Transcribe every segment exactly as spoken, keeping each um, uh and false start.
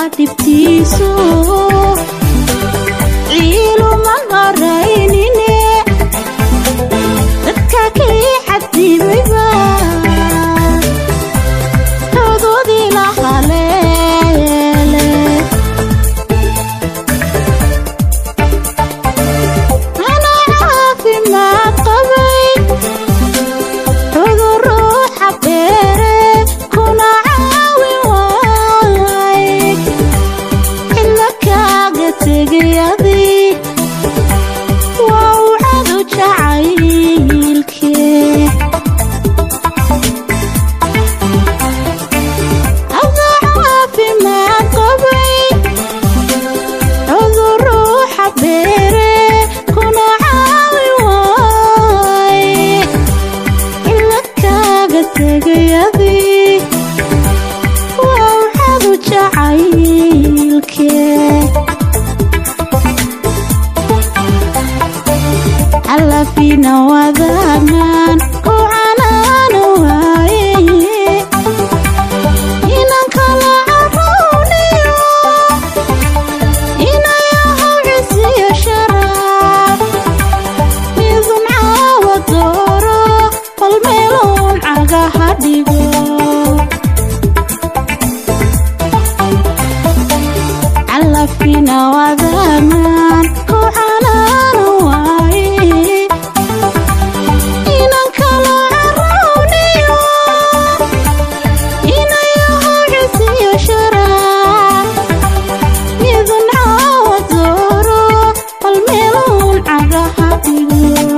dibtiisu ciilu ma horeynine dadka kii xaddibayba hawdoodii la haleele ana caafimaad qabay cudur ruuxa beere kuna caawin waay ila kaaga tegayadii waa u cadu jacaylkee ada caafimaad qabay cudur ruuxa beere kuna caawin waay ila kaaga tegayadii waa u cadu jacaylkee علفينا وذامان وعنانا وايه إنك لا عرونيو إنا ياهو عزي شراب ميزن عاوة دورو والميلون عقا هديقو علفينا وذامان وعنانا وايه إنك لا عرونيو إنا ياهو عزي شراب ميزن عاوة دورو والميلون عقا هديقو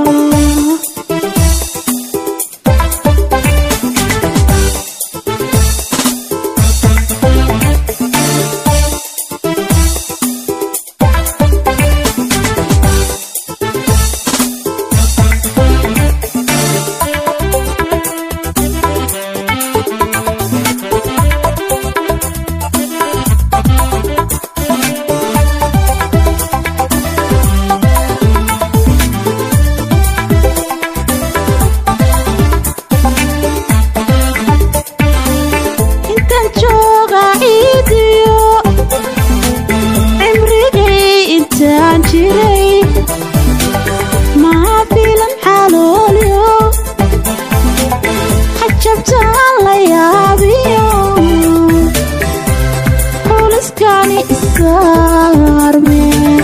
intaan jooga ciidiyo cimrigay intaan jiray maa filan xaloolyo xajabtaan la yaabiyo xuliskani isaarme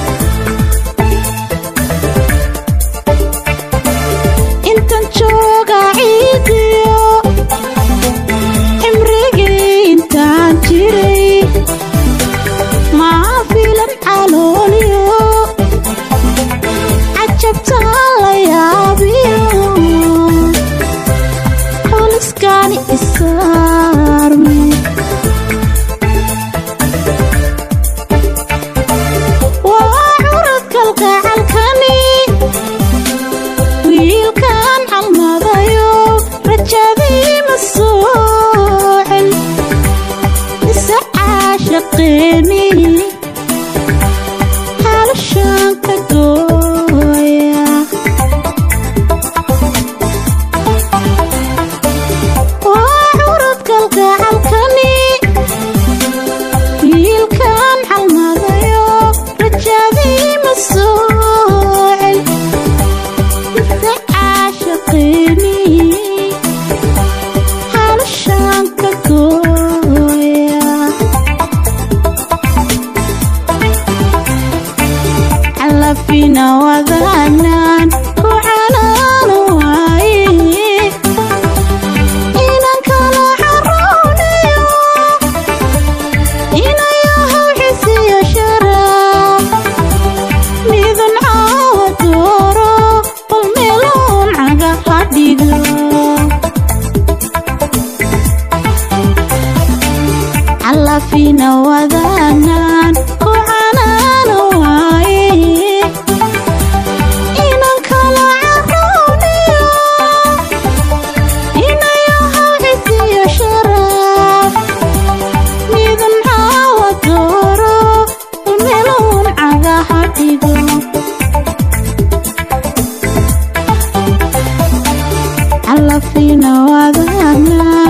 intaan jooga ciidiyo cimrigay intaan jiray maa filan xaloolyo xajabtaan la yaabiyo xuliskani isaarme waa curad kalgacalkani wiilkan calmadayo rajadii ma soocin mise caashaqeeni halashaan ka gooya waa curad kalgacalkani wiilkan calmadayo rajadii ma soocin mise caashaqeeni halashaan ka gooya علفينا وذامان وعنانا وايه إنك لا عرونيو إنا ياهو عزي شراب ميزن عاوة دورو والميلون عقا هديقو علفينا وذامان وعنانا وايه إنك لا عرونيو إنا ياهو عزي شراب ميزن عاوة دورو والميلون عقا هديقو علفينا وذامان